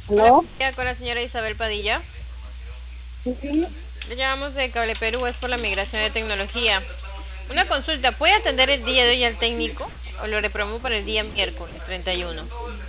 Hola, ¿Aló? con la señora Isabel Padilla. Sí, sí. Le llamamos de Cable Perú, es por la migración de tecnología. Una consulta, ¿puede atender el día de hoy al técnico o lo reprogramó para el día miércoles 31?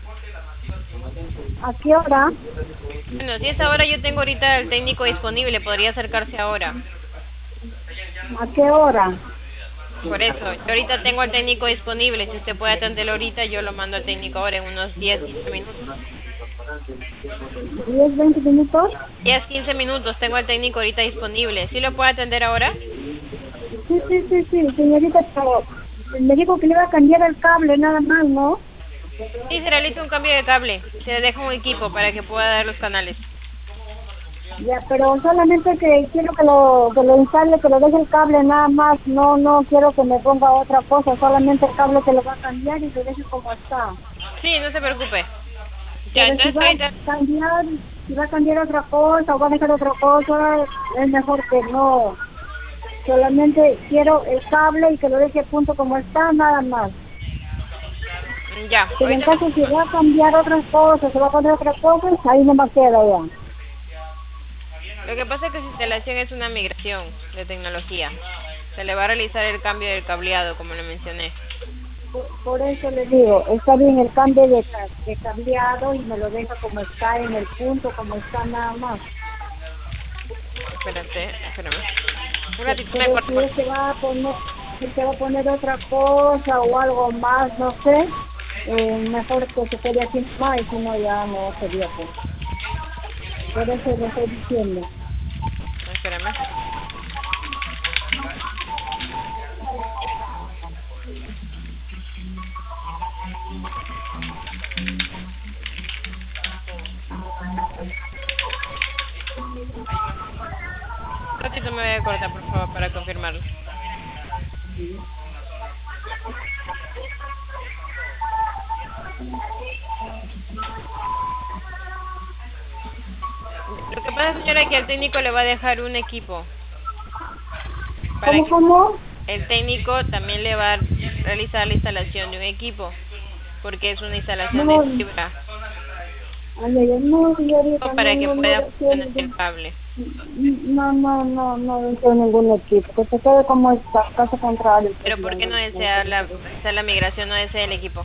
¿A qué hora? Bueno, si es ahora, yo tengo ahorita al técnico disponible, podría acercarse ahora. ¿A qué hora? Por eso, yo ahorita tengo al técnico disponible, si usted puede atenderlo ahorita, yo lo mando al técnico ahora en unos 10-15 minutos. 10, 20 minutos. 10-15 minutos tengo al técnico ahorita disponible. ¿Sí lo puede atender ahora? Sí, sí, sí, sí, señorita, pero me dijo que le iba a cambiar el cable, nada más, ¿no? Sí, se realiza un cambio de cable, se le deja un equipo para que pueda dar los canales. Ya, pero solamente que quiero que lo instale, que lo deje el cable, nada más. No, no quiero que me ponga otra cosa, solamente el cable que lo va a cambiar y lo deje como está. Sí, no se preocupe. Ya, Pero entonces ahorita... si va a cambiar otra cosa o va a dejar otra cosa, es mejor que no. Solamente quiero el cable y que lo deje a punto como está, nada más. Ya, Pero en ahorita... caso si va a cambiar otras cosas, se va a poner otras cosas, ahí no me queda ya. Lo que pasa es que su instalación es una migración de tecnología. Se le va a realizar el cambio del cableado, como le mencioné. Por eso le digo, está bien el cambio de cableado y me lo deja como está, en el punto, como está, nada más. Espérame. Un ratito me Pero acuerdo. si él se va a poner, si se va a poner otra cosa o algo más, no sé, mejor que se quede así más y si no ya no sería pues. Por eso le estoy diciendo. Espérame. Un ratito me voy a cortar, por favor, para confirmarlo. Lo que pasa, señora, es que al técnico le va a dejar un equipo. Para que ¿Cómo? el técnico también le va a realizar la instalación de un equipo, porque es una instalación de No, fibra, no, señorita, para que no pueda deseo funcionar el ningún, cable. no deseo ningún equipo, que se quede como está, caso contrario, pues Pero ¿por qué no desea hacer la migración, no desea el equipo?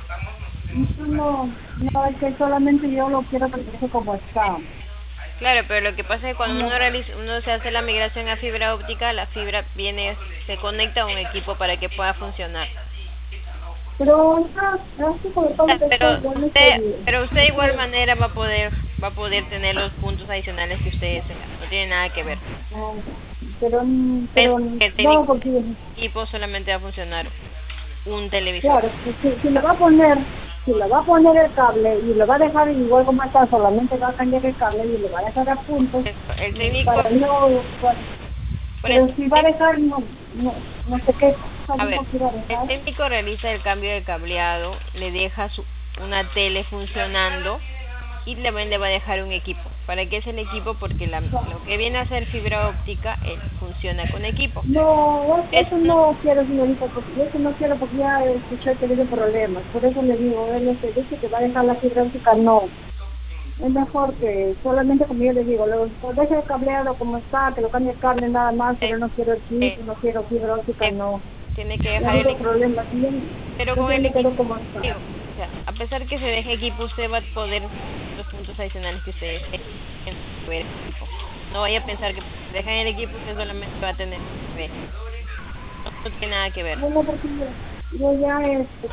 no, es que solamente yo lo quiero que esté como está. Claro, pero lo que pasa es que cuando No, uno se hace la migración a fibra óptica, la fibra se conecta a un equipo para que pueda funcionar. pero así como todo que está igual, no está bien. Pero usted de igual manera va a poder tener los puntos adicionales que usted desea. No tiene nada que ver. No, Es pero, que el no, técnico porque, equipo solamente va a funcionar un televisor. claro, si le va a poner el cable y lo va a dejar igual como está, solamente va a cambiar el cable y lo va a dejar a punto, El técnico, para no, por eso, pero si va a dejar, no sé qué a ver, cosa va a el dejar. técnico realiza el cambio de cableado, le deja una tele funcionando y le va a dejar un equipo. ¿Para qué es el equipo? Porque lo que viene a ser fibra óptica funciona con equipo. No, eso No, no quiero, señorita, porque eso no quiero porque ya escuché que tiene problemas. Por eso le digo, él se dice que va a dejar la fibra óptica, no. Es mejor que solamente como yo le digo, deje el cableado como está, que lo cambie el cable nada más, eh, pero no quiero el eh, chip, no quiero fibra óptica, eh, no. tiene que Ya dejar el digo equipo. problemas, Pero yo con el me equipo, quedo como está. digo, o sea, a pesar que se deje equipo, usted va a poder los puntos adicionales que usted desee en su equipo. No vaya a pensar que si dejan el equipo usted solamente va a tener que ver. No tiene nada que ver. Bueno, porque yo ya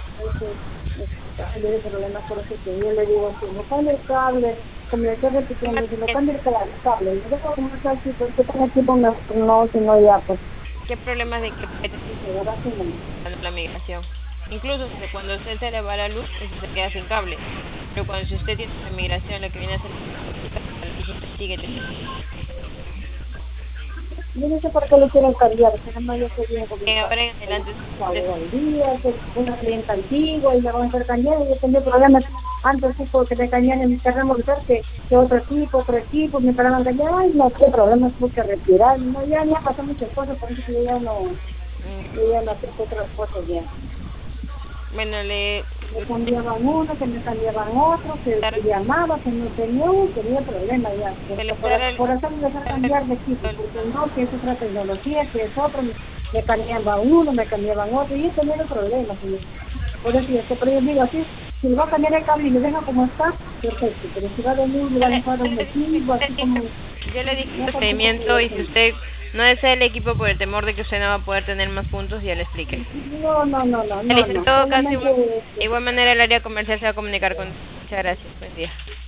le doy problemas por eso que yo le digo, si me cambia el cable, como le estoy repitiendo, si me cambia el cable, y dejo como está así, pues que tenga equipo, no, si no ya, pues, ¿Qué problemas de que de verdad que no. la migración? Incluso cuando usted se le va la luz, se queda sin cable. Pero cuando si usted tiene la migración, lo que viene a ser sigue teniendo. Yo no sé por qué lo quieren cambiar, pero no, yo estoy bien porque Ahora en adelante al día, que una clienta antigua y la van a hacer cambiar, y yo tenía problemas antes sí porque me cambian en mi carrera militar que otro equipo, me paraban cambiar, ay no, qué problemas tuve que retirar, no, ya pasó muchas cosas, por eso que yo ya no acepto otras cosas ya. Bueno, me cambiaban uno, que me cambiaban otro, que llamaba, que no tenía problema ya. Por eso me dejé cambiar de equipo, porque no, que es otra tecnología, que es otro, me cambiaban uno, me cambiaban otro, y he tenido problemas. Por eso, pero yo digo así, si le va a cambiar el cable y me deja como está, perfecto, pero si va a venir y va a dejar un equipo, así como... Yo le dije el procedimiento y si usted no desea el equipo por el temor de que usted no va a poder tener más puntos, ya le expliqué. No. En todo caso, igual manera el área comercial se va a comunicar con... Muchas gracias, buen día.